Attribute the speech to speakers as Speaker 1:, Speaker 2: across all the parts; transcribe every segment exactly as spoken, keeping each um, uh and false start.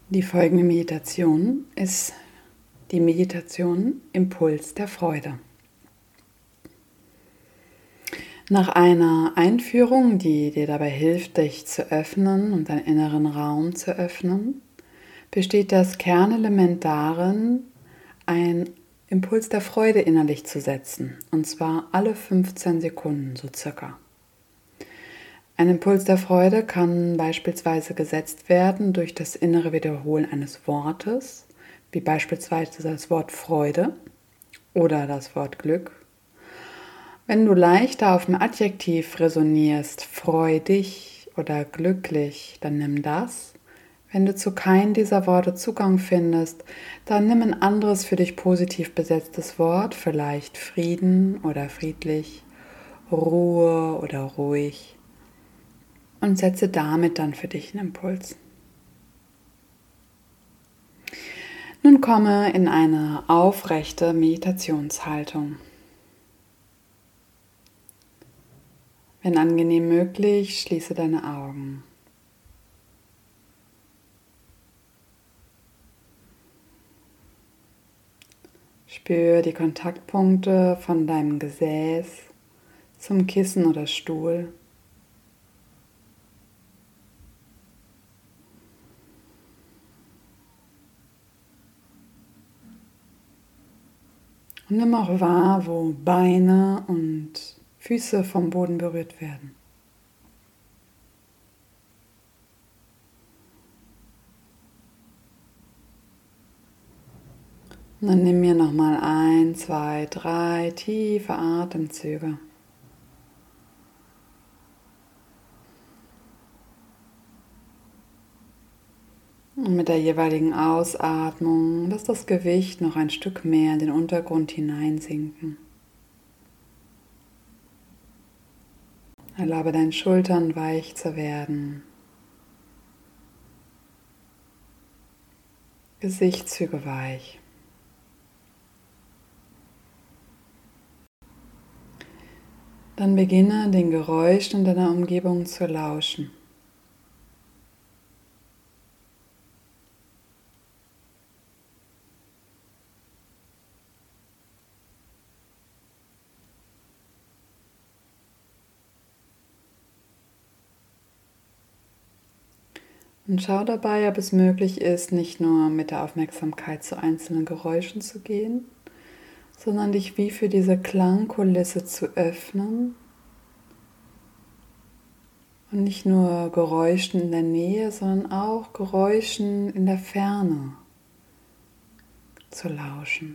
Speaker 1: Die folgende Meditation ist die Meditation Impuls der Freude. Nach einer Einführung, die dir dabei hilft, dich zu öffnen und deinen inneren Raum zu öffnen, besteht das Kernelement darin, einen Impuls der Freude innerlich zu setzen, und zwar alle fünfzehn Sekunden so circa. Ein Impuls der Freude kann beispielsweise gesetzt werden durch das innere Wiederholen eines Wortes, wie beispielsweise das Wort Freude oder das Wort Glück. Wenn du leichter auf dem Adjektiv resonierst, freudig oder glücklich, dann nimm das. Wenn du zu keinem dieser Worte Zugang findest, dann nimm ein anderes für dich positiv besetztes Wort, vielleicht Frieden oder friedlich, Ruhe oder ruhig, und setze damit dann für dich einen Impuls. Nun komme in eine aufrechte Meditationshaltung. Wenn angenehm möglich, schließe deine Augen. Spür die Kontaktpunkte von deinem Gesäß zum Kissen oder Stuhl. Und nimm auch wahr, wo Beine und Füße vom Boden berührt werden. Und dann nimm mir nochmal ein, zwei, drei tiefe Atemzüge. Und mit der jeweiligen Ausatmung lass das Gewicht noch ein Stück mehr in den Untergrund hineinsinken. Erlaube deinen Schultern weich zu werden. Gesichtszüge weich. Dann beginne, den Geräuschen in deiner Umgebung zu lauschen. Und schau dabei, ob es möglich ist, nicht nur mit der Aufmerksamkeit zu einzelnen Geräuschen zu gehen, sondern dich wie für diese Klangkulisse zu öffnen und nicht nur Geräuschen in der Nähe, sondern auch Geräuschen in der Ferne zu lauschen.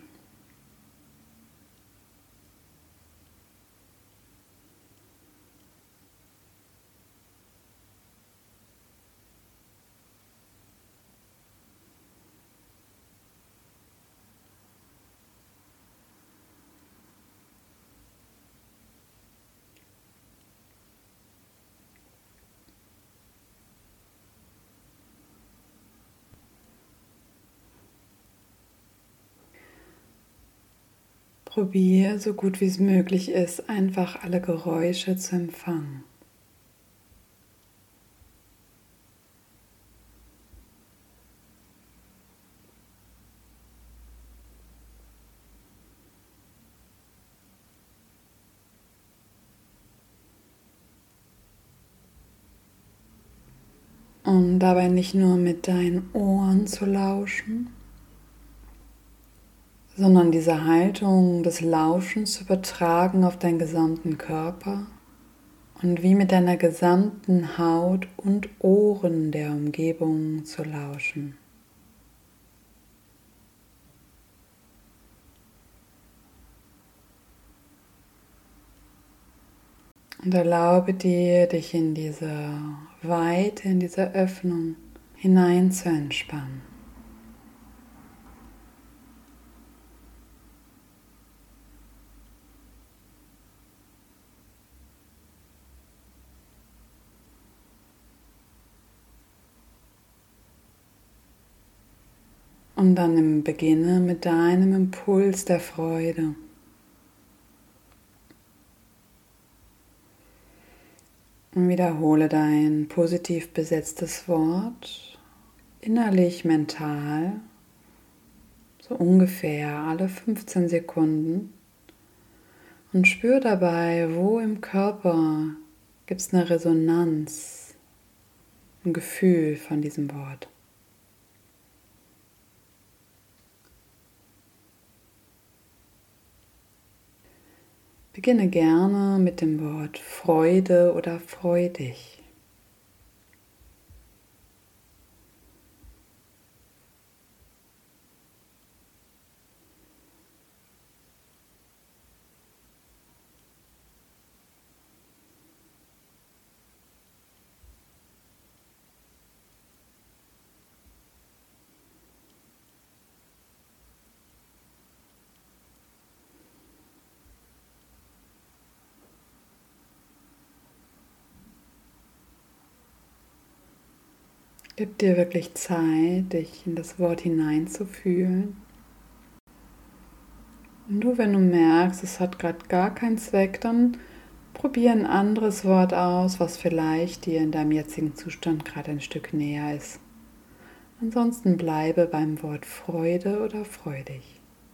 Speaker 1: Probier, so gut wie es möglich ist, einfach alle Geräusche zu empfangen. Und dabei nicht nur mit deinen Ohren zu lauschen, sondern diese Haltung des Lauschens zu übertragen auf deinen gesamten Körper und wie mit deiner gesamten Haut und Ohren der Umgebung zu lauschen. Und erlaube dir, dich in diese Weite, in diese Öffnung hinein zu entspannen. Und dann beginne mit deinem Impuls der Freude. Und wiederhole dein positiv besetztes Wort innerlich, mental, so ungefähr alle fünfzehn Sekunden und spür dabei, wo im Körper gibt es eine Resonanz, ein Gefühl von diesem Wort. Beginne gerne mit dem Wort Freude oder freudig. Gib dir wirklich Zeit, dich in das Wort hineinzufühlen. Und nur wenn du merkst, es hat gerade gar keinen Zweck, dann probier ein anderes Wort aus, was vielleicht dir in deinem jetzigen Zustand gerade ein Stück näher ist. Ansonsten bleibe beim Wort Freude oder freudig.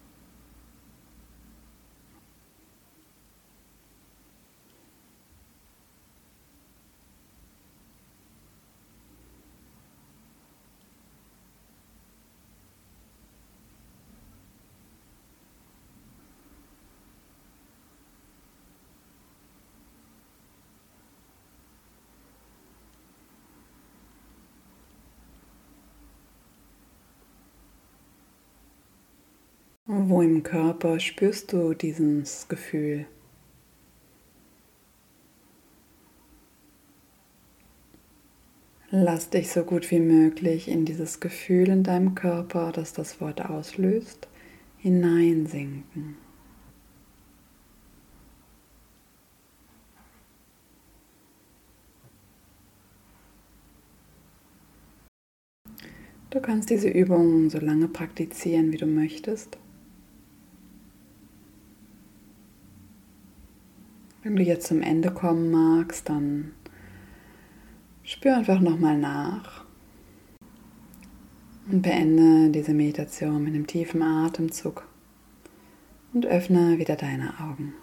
Speaker 1: Wo im Körper spürst du dieses Gefühl? Lass dich so gut wie möglich in dieses Gefühl in deinem Körper, das das Wort auslöst, hineinsinken. Du kannst diese Übung so lange praktizieren, wie du möchtest. Wenn du jetzt zum Ende kommen magst, dann spür einfach nochmal nach und beende diese Meditation mit einem tiefen Atemzug und öffne wieder deine Augen.